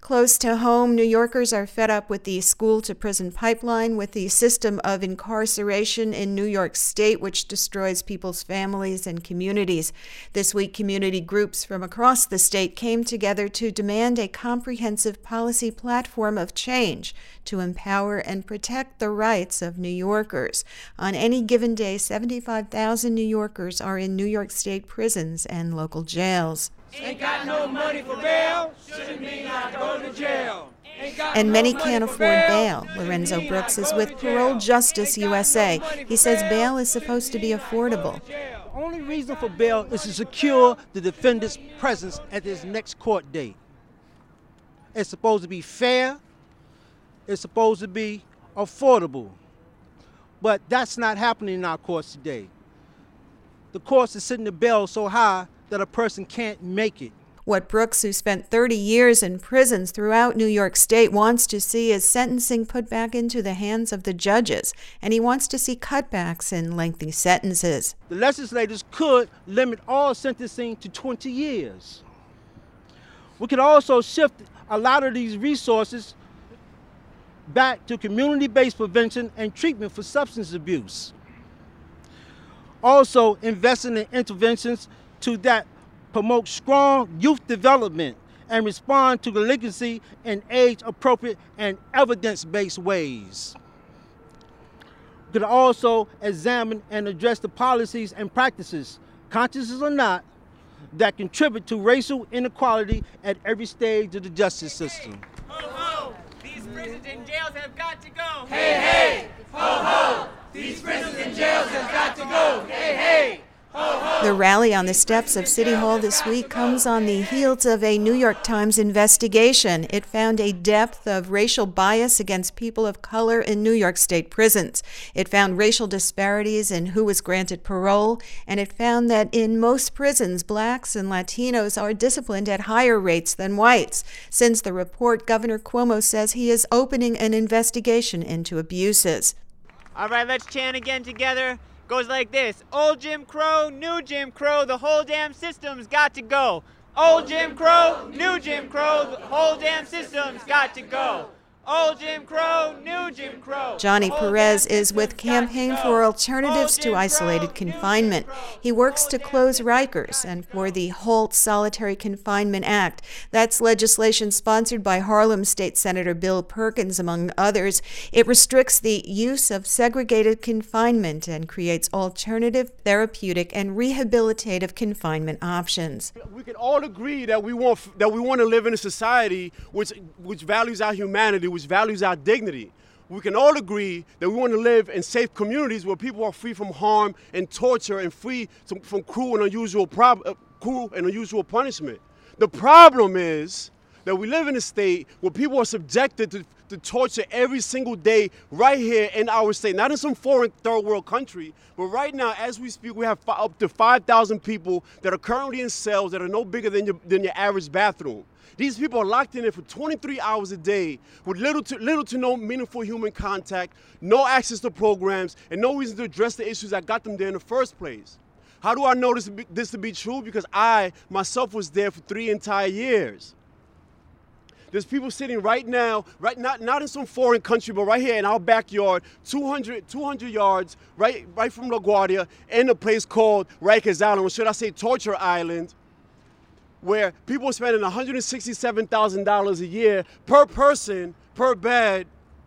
Close to home, New Yorkers are fed up with the school-to-prison pipeline, with the system of incarceration in New York State, which destroys people's families and communities. This week, community groups from across the state came together to demand a comprehensive policy platform of change to empower and protect the rights of New Yorkers. On any given day, 75,000 New Yorkers are in New York State prisons and local jails. Ain't got no money for bail, shouldn't mean I go to jail. And many can't afford bail. Lorenzo Brooks is with Parole Justice USA. He says bail is supposed to be affordable. The only reason for bail is to secure the defendant's presence at his next court date. It's supposed to be fair. It's supposed to be affordable. But that's not happening in our courts today. The courts are setting the bail so high that a person can't make it. What Brooks, who spent 30 years in prisons throughout New York State, wants to see is sentencing put back into the hands of the judges, and he wants to see cutbacks in lengthy sentences. The legislators could limit all sentencing to 20 years. We could also shift a lot of these resources back to community-based prevention and treatment for substance abuse. Also, investing in interventions that promote strong youth development and respond to delinquency in age-appropriate and evidence-based ways. We could also examine and address the policies and practices, conscious or not, that contribute to racial inequality at every stage of the justice system. Ho, ho! These prisons and jails have got to go! Hey, hey! Ho, ho! These prisons and jails have got to go! Hey, hey! The rally on the steps of City Hall this week comes on the heels of a New York Times investigation. It found a depth of racial bias against people of color in New York State prisons. It found racial disparities in who was granted parole, and it found that in most prisons, blacks and Latinos are disciplined at higher rates than whites. Since the report, Governor Cuomo says he is opening an investigation into abuses. All right, let's chant again together. Goes like this: old Jim Crow, new Jim Crow, the whole damn system's got to go. Old Jim Crow, new Jim Crow, the whole damn system's got to go. Old Jim Crow, new Jim Crow. Johnny Perez is with Campaign for Alternatives to Isolated Confinement. He works to close Rikers and for the Halt Solitary Confinement Act. That's legislation sponsored by Harlem State Senator Bill Perkins, among others. It restricts the use of segregated confinement and creates alternative, therapeutic, and rehabilitative confinement options. We can all agree that we want to live in a society which values our humanity, which values our dignity. We can all agree that we want to live in safe communities where people are free from harm and torture and free from cruel and unusual punishment. The problem is that we live in a state where people are subjected to torture every single day right here in our state, not in some foreign third world country, but right now as we speak we have up to 5,000 people that are currently in cells that are no bigger than your average bathroom. These people are locked in there for 23 hours a day with little to no meaningful human contact, no access to programs, and no reason to address the issues that got them there in the first place. How do I know this to be true? Because I, myself, was there for 3 entire years. There's people sitting right now, not in some foreign country, but right here in our backyard, 200 yards right from LaGuardia, in a place called Rikers Island, or should I say Torture Island, where people are spending $167,000 a year per person, per bed,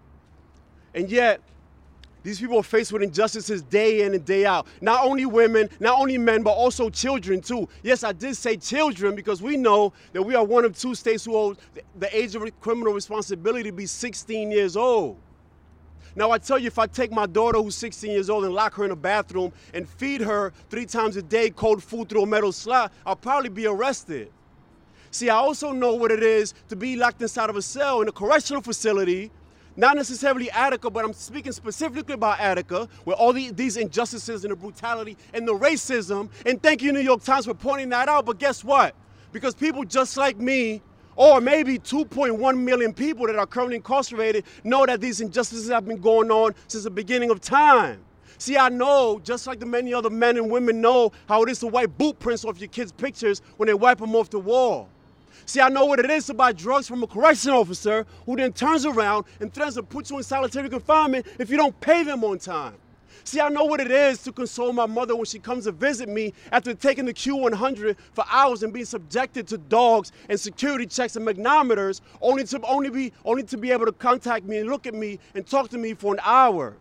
and yet these people are faced with injustices day in and day out. Not only women, not only men, but also children too. Yes, I did say children because we know that we are one of 2 states who hold the age of criminal responsibility to be 16 years old. Now I tell you, if I take my daughter who's 16 years old and lock her in a bathroom and feed her 3 times a day cold food through a metal slot, I'll probably be arrested. See, I also know what it is to be locked inside of a cell in a correctional facility, not necessarily Attica, but I'm speaking specifically about Attica, where all these injustices and the brutality and the racism, and thank you New York Times for pointing that out, but guess what? Because people just like me, or maybe 2.1 million people that are currently incarcerated, know that these injustices have been going on since the beginning of time. See, I know, just like the many other men and women know, how it is to wipe boot prints off your kids' pictures when they wipe them off the wall. See, I know what it is to buy drugs from a correction officer who then turns around and threatens to put you in solitary confinement if you don't pay them on time. See, I know what it is to console my mother when she comes to visit me after taking the Q100 for hours and being subjected to dogs and security checks and magnetometers, only to be able to contact me and look at me and talk to me for an hour.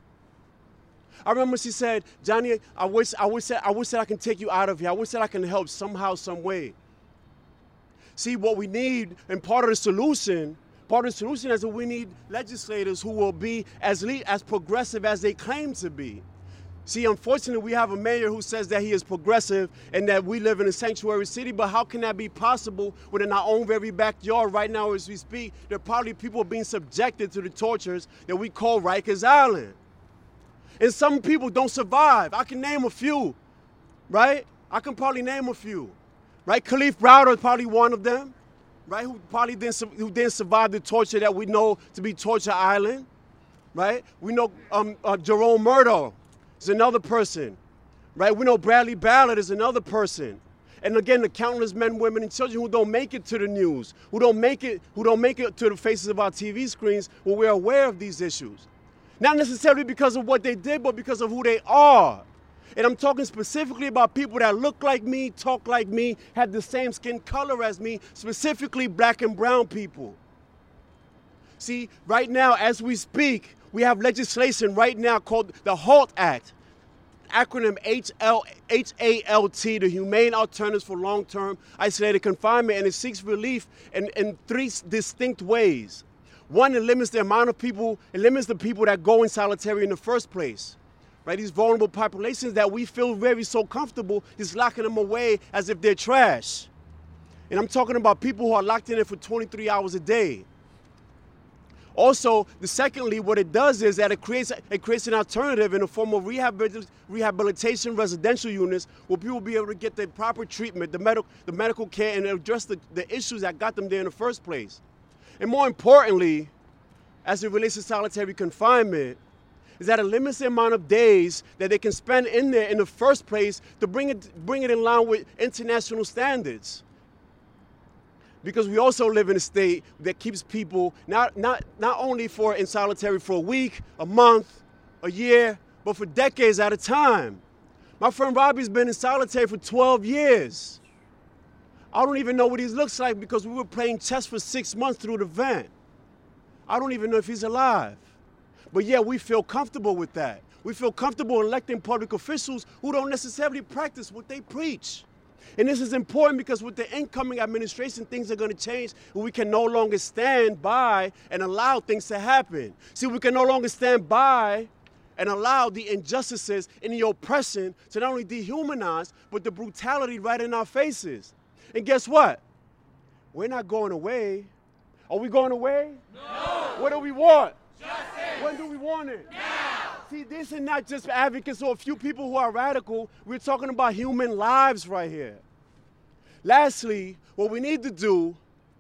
I remember she said, "Johnny, I wish that I can take you out of here. I wish that I can help somehow, some way." See, what we need, and part of the solution is that we need legislators who will be as progressive as they claim to be. See, unfortunately, we have a mayor who says that he is progressive and that we live in a sanctuary city, but how can that be possible when in our own very backyard right now as we speak, there are probably people being subjected to the tortures that we call Rikers Island. And some people don't survive. I can name a few, right? I can probably name a few, right? Khalif Browder is probably one of them, right? Who didn't survive the torture that we know to be Torture Island, right? We know Jerome Murdoch is another person, right? We know Bradley Ballard is another person. And again, the countless men, women, and children who don't make it to the news, who don't make it to the faces of our TV screens where we're aware of these issues. Not necessarily because of what they did, but because of who they are. And I'm talking specifically about people that look like me, talk like me, have the same skin color as me, specifically black and brown people. See, right now, as we speak, we have legislation right now called the HALT Act, acronym HALT, the Humane Alternatives for Long-Term Isolated Confinement, and it seeks relief in three distinct ways. One, it limits the amount of people, it limits the people that go in solitary in the first place, right? These vulnerable populations that we feel very so comfortable just locking them away as if they're trash. And I'm talking about people who are locked in there for 23 hours a day. Also, secondly, what it does is that it creates an alternative in the form of rehabilitation residential units where people will be able to get the proper treatment, the medical care, and address the issues that got them there in the first place. And more importantly, as it relates to solitary confinement, is that it limits the amount of days that they can spend in there in the first place to bring it in line with international standards. Because we also live in a state that keeps people not only in solitary for a week, a month, a year, but for decades at a time. My friend Robbie's been in solitary for 12 years. I don't even know what he looks like because we were playing chess for 6 months through the vent. I don't even know if he's alive. But yeah, we feel comfortable with that. We feel comfortable electing public officials who don't necessarily practice what they preach. And this is important because with the incoming administration, things are going to change and we can no longer stand by and allow things to happen. See, we can no longer stand by and allow the injustices and the oppression to not only dehumanize, but the brutality right in our faces. And guess what? We're not going away. Are we going away? No. What do we want? Justice. When do we want it? Now. See, this is not just advocates or a few people who are radical. We're talking about human lives right here. Lastly, what we need to do,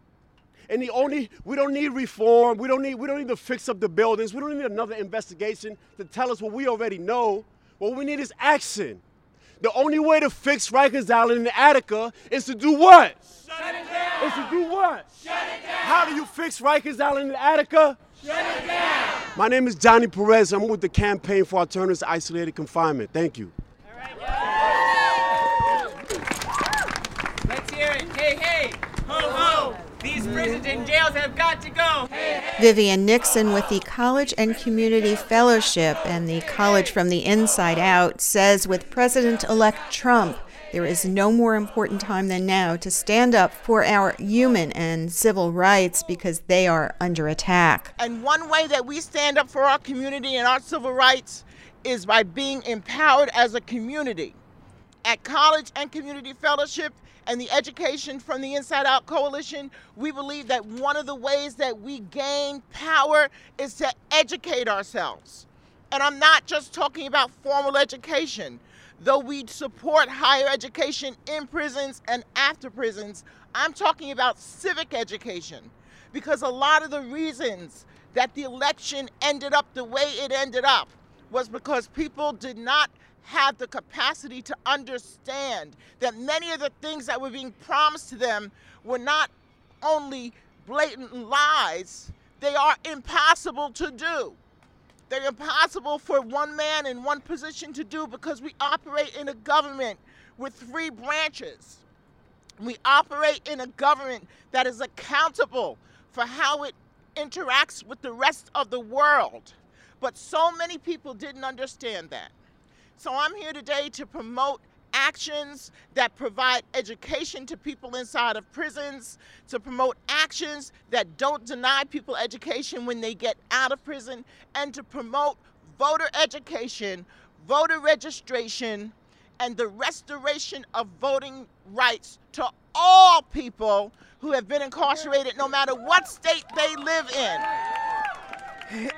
we don't need reform. We don't need to fix up the buildings. We don't need another investigation to tell us what we already know. What we need is action. The only way to fix Rikers Island in Attica is to do what? Shut it down. Is to do what? Shut it down. How do you fix Rikers Island in Attica? Shut it down. My name is Johnny Perez. I'm with the Campaign for Alternatives to Isolated Confinement. Thank you. All right. Let's hear it. Hey, hey. Ho, ho. These prisons and jails have got to go. Hey, hey. Vivian Nixon with the College and Community Fellowship and the College from the Inside Out says with President-elect Trump, there is no more important time than now to stand up for our human and civil rights because they are under attack. And one way that we stand up for our community and our civil rights is by being empowered as a community. At College and Community Fellowship and the Education from the Inside Out Coalition, we believe that one of the ways that we gain power is to educate ourselves. And I'm not just talking about formal education. Though we support higher education in prisons and after prisons, I'm talking about civic education. Because a lot of the reasons that the election ended up the way it ended up was because people did not have the capacity to understand that many of the things that were being promised to them were not only blatant lies, they are impossible to do. They're impossible for one man in one position to do because we operate in a government with 3 branches. We operate in a government that is accountable for how it interacts with the rest of the world. But so many people didn't understand that. So I'm here today to promote actions that provide education to people inside of prisons, to promote actions that don't deny people education when they get out of prison, and to promote voter education, voter registration, and the restoration of voting rights to all people who have been incarcerated, no matter what state they live in.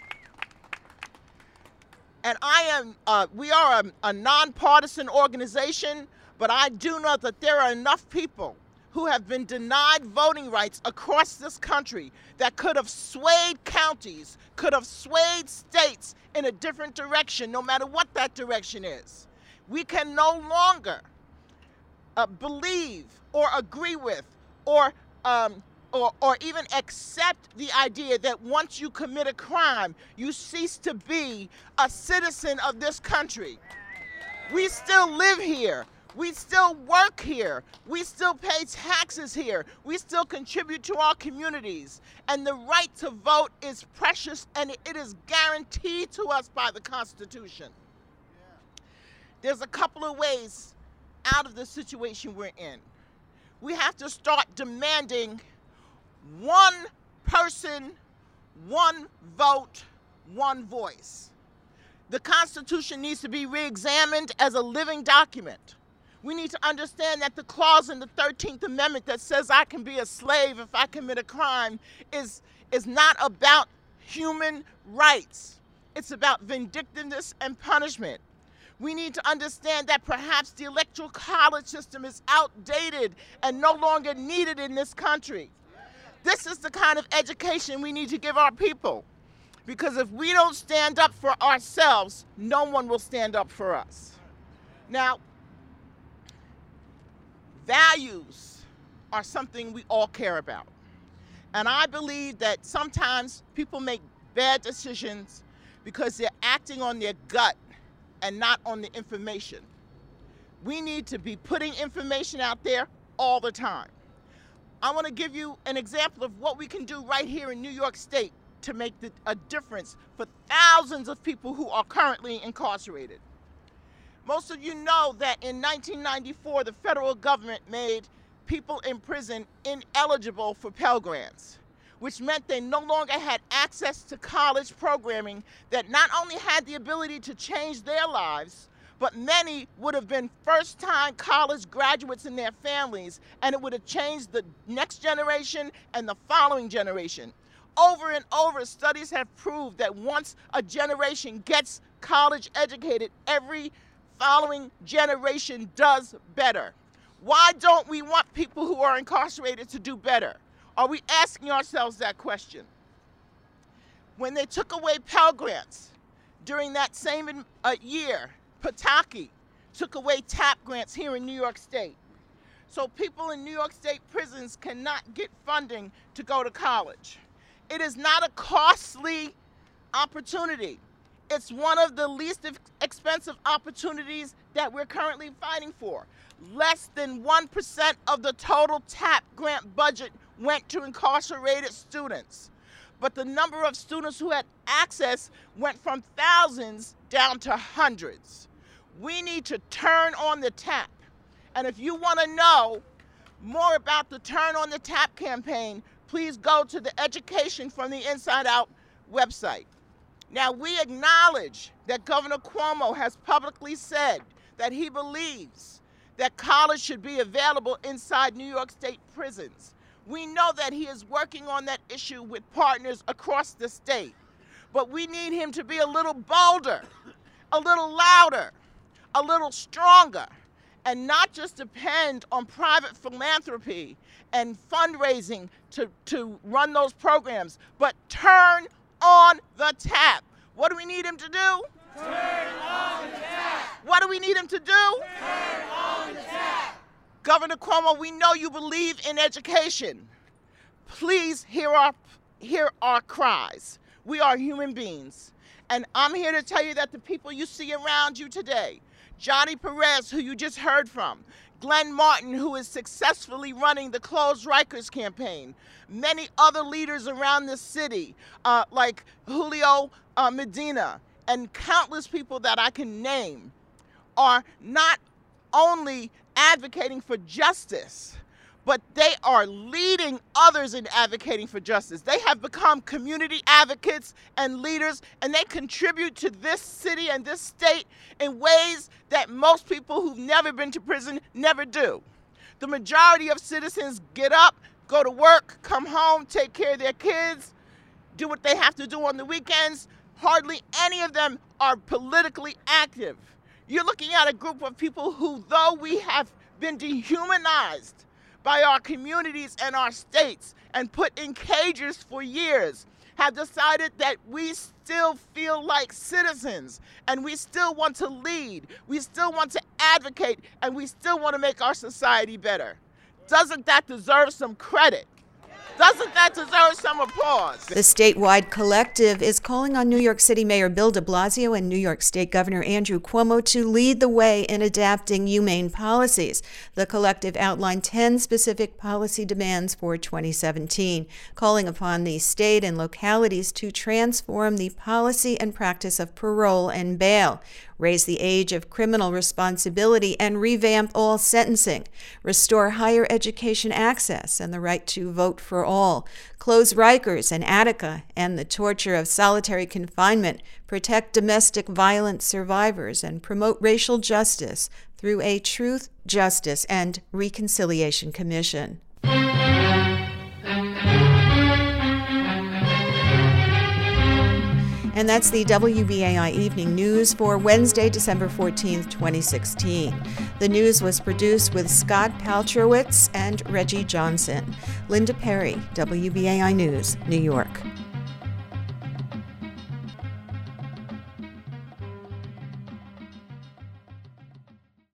And we are a nonpartisan organization, but I do know that there are enough people who have been denied voting rights across this country that could have swayed counties, could have swayed states in a different direction, no matter what that direction is. We can no longer believe or agree with or even accept the idea that once you commit a crime, you cease to be a citizen of this country. We still live here. We still work here. We still pay taxes here. We still contribute to our communities. And the right to vote is precious, and it is guaranteed to us by the Constitution. There's a couple of ways out of the situation we're in. We have to start demanding one person, one vote, one voice. The Constitution needs to be re-examined as a living document. We need to understand that the clause in the 13th Amendment that says I can be a slave if I commit a crime is not about human rights. It's about vindictiveness and punishment. We need to understand that perhaps the electoral college system is outdated and no longer needed in this country. This is the kind of education we need to give our people. Because if we don't stand up for ourselves, no one will stand up for us. Now, values are something we all care about. And I believe that sometimes people make bad decisions because they're acting on their gut and not on the information. We need to be putting information out there all the time. I want to give you an example of what we can do right here in New York State to make a difference for thousands of people who are currently incarcerated. Most of you know that in 1994, the federal government made people in prison ineligible for Pell Grants, which meant they no longer had access to college programming that not only had the ability to change their lives, but many would have been first-time college graduates in their families, and it would have changed the next generation and the following generation. Over and over, studies have proved that once a generation gets college educated, every following generation does better. Why don't we want people who are incarcerated to do better? Are we asking ourselves that question? When they took away Pell Grants during that same year, Pataki took away TAP grants here in New York State. So people in New York State prisons cannot get funding to go to college. It is not a costly opportunity. It's one of the least expensive opportunities that we're currently fighting for. Less than 1% of the total TAP grant budget went to incarcerated students. But the number of students who had access went from thousands down to hundreds. We need to turn on the tap. And if you want to know more about the Turn on the Tap campaign, please go to the Education from the Inside Out website. Now, we acknowledge that Governor Cuomo has publicly said that he believes that college should be available inside New York State prisons. We know that he is working on that issue with partners across the state. But we need him to be a little bolder, a little louder, a little stronger, and not just depend on private philanthropy and fundraising to run those programs, but turn on the tap. What do we need him to do? Turn on the tap. What do we need him to do? Turn on the tap. Governor Cuomo, we know you believe in education. please hear our cries. We are human beings. And I'm here to tell you that the people you see around you today, Johnny Perez, who you just heard from, Glenn Martin, who is successfully running the Close Rikers campaign, many other leaders around the city, like Julio Medina, and countless people that I can name, are not only advocating for justice, but they are leading others in advocating for justice. They have become community advocates and leaders, and they contribute to this city and this state in ways that most people who've never been to prison never do. The majority of citizens get up, go to work, come home, take care of their kids, do what they have to do on the weekends. Hardly any of them are politically active. You're looking at a group of people who, though we have been dehumanized by our communities and our states and put in cages for years, have decided that we still feel like citizens and we still want to lead, we still want to advocate, and we still want to make our society better. Doesn't that deserve some credit? Doesn't that deserve some applause? The statewide collective is calling on New York City Mayor Bill de Blasio and New York State Governor Andrew Cuomo to lead the way in adapting humane policies. The collective outlined 10 specific policy demands for 2017, calling upon the state and localities to transform the policy and practice of parole and bail, raise the age of criminal responsibility, and revamp all sentencing, restore higher education access and the right to vote for all, close Rikers and Attica and the torture of solitary confinement, protect domestic violence survivors, and promote racial justice through a Truth, Justice, and Reconciliation Commission. And that's the WBAI Evening News for Wednesday, December 14th, 2016. The news was produced with Scott Paltrowitz and Reggie Johnson. Linda Perry, WBAI News, New York.